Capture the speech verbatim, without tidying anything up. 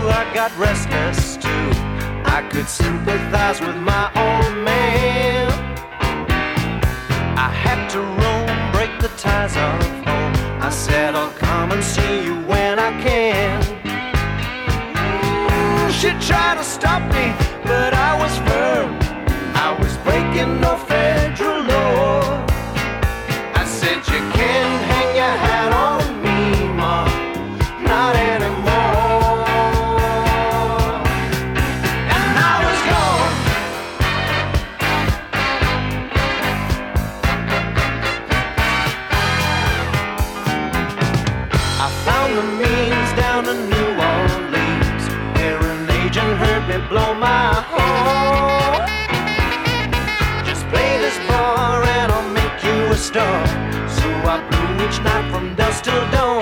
I got restless too. I could sympathize with my old man. I had to roam, break the ties of home. I said I'll come and see you when I can. Mm, she tried to stop me, but I was firm. I was breaking no federal law. I said you can't hang your hat on me, Ma, not anymore. And I was gone. I found the means down in New Orleans, where an agent heard me blow my horn. Just play this bar and I'll make you a star. So I blew each night from dusk till dawn.